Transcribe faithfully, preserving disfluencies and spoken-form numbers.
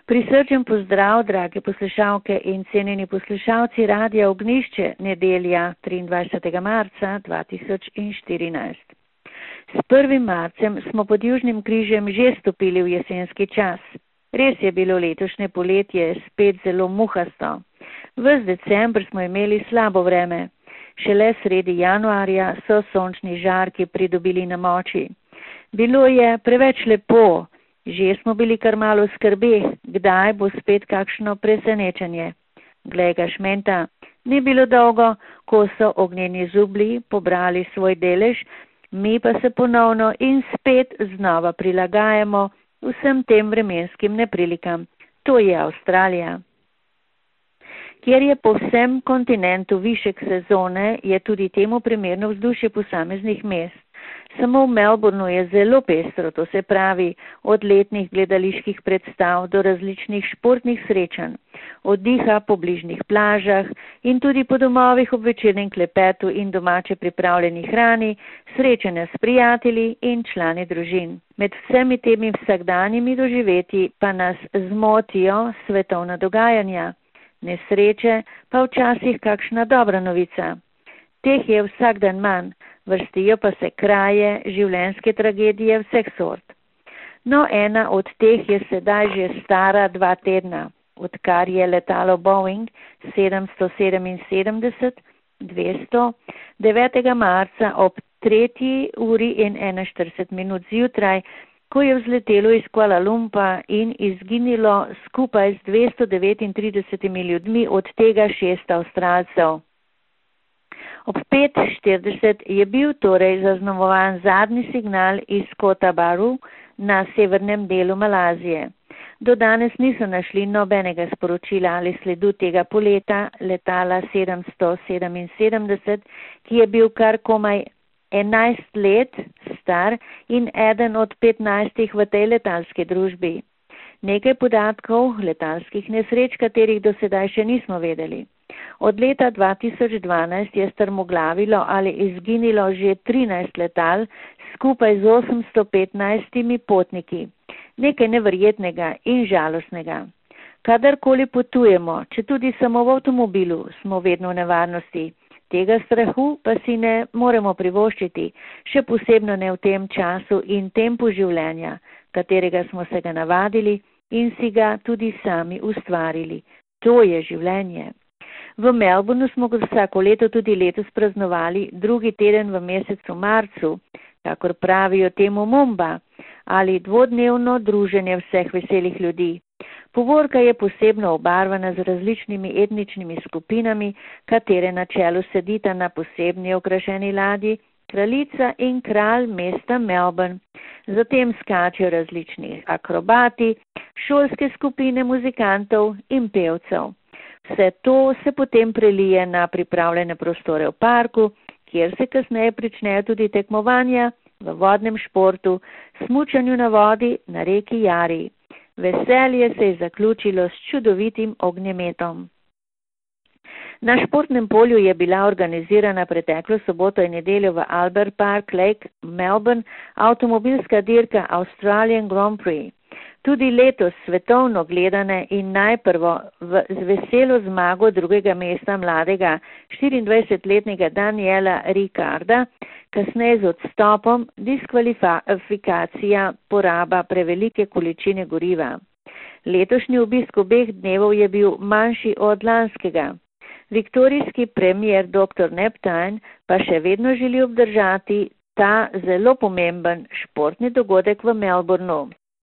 Prisrčen pozdrav, drage poslušalke in cenjeni poslušalci Radia Ognjišče, nedelja triindvajsetega marca dva tisoč štirinajst. S prvim marcem smo pod Južnim križem že stopili v jesenski čas. Res je bilo letošnje poletje spet zelo muhasto. Ves december smo imeli slabo vreme. Šele sredi januarja so sončni žarki pridobili na moči. Bilo je preveč lepo. Že smo bili kar malo v skrbeh, kdaj bo spet kakšno presenečenje. Glej ga šmenta, ni bilo dolgo, ko so ognjeni zublji pobrali svoj delež, mi pa se ponovno in spet znova prilagajamo vsem tem vremenskim neprilikam. To je Avstralija. Kjer je po vsem kontinentu višek sezone, je tudi temu primerno vzdušje posameznih mest. Samo v Melbourneu je zelo pestro, to se pravi od letnih gledaliških predstav do različnih športnih srečanj, od diha po bližnjih plažah in tudi po domovih ob večernem klepetu in domače pripravljeni hrani, srečanja s prijatelji in člani družin. Med vsemi temi vsakdanjimi doživetji pa nas zmotijo svetovna dogajanja, nesreče pa včasih kakšna dobra novica. Teh je vsak dan manj. Vrstijo pa se kraje, življenjske tragedije vseh sort. No, ena od teh je sedaj že stara dva tedna, odkar je letalo Boeing sedemsto sedeminsedemdeset dvesto devetega marca ob tretji uri in enainštirideset minut zjutraj, ko je vzletelo iz Kuala Lumpura in izginilo skupaj z dvesto devetintridesetimi ljudmi, od tega šest Avstralcev. Ob pet štirideset je bil torej zaznamovan zadnji signal iz Kota Baru na severnem delu Malazije. Do danes niso našli nobenega sporočila ali sledu tega poleta letala sedemsto sedeminsedemdeset, ki je bil kar komaj enajst let star in eden od petnajstih v tej letalski družbi. Nekaj podatkov letalskih nesreč, katerih do sedaj še nismo vedeli. Od leta dva tisoč dvanajst je strmoglavilo ali izginilo že trinajst letal skupaj z osemsto petnajstimi potniki. Nekaj neverjetnega in žalostnega. Kadarkoli potujemo, če tudi samo v avtomobilu, smo vedno v nevarnosti. Tega strahu pa si ne moremo privoščiti, še posebno ne v tem času in tempu življenja, katerega smo se ga navadili in si ga tudi sami ustvarili. To je življenje. V Melbourneu smo vsako leto tudi letos praznovali drugi teden v mesecu marcu, kakor pravijo temu Mumba, ali dvodnevno druženje vseh veselih ljudi. Povorka je posebno obarvana z različnimi etničnimi skupinami, katere na čelu sedita na posebni okrašeni ladji kraljica in kralj mesta Melbourne. Zatem skačejo različni akrobati, šolske skupine muzikantov in pevcev. Vse to se potem prelije na pripravljene prostore v parku, kjer se kasneje pričnejo tudi tekmovanja v vodnem športu, smučanju na vodi na reki Jari. Veselje se je zaključilo s čudovitim ognjemetom. Na športnem polju je bila organizirana preteklo soboto in nedeljo v Albert Park Lake, Melbourne, avtomobilska dirka Australian Grand Prix. Tudi letos svetovno gledane in najprvo v, z veselo zmago drugega mesta mladega štiriindvajsetletnega Daniela Ricciarda, kasneje z odstopom diskvalifikacija poraba prevelike količine goriva. Letošnji obisk obeh dnevov je bil manjši od lanskega. Viktorijski premier doktor Neptune pa še vedno želi obdržati ta zelo pomemben športni dogodek v Melbourneu.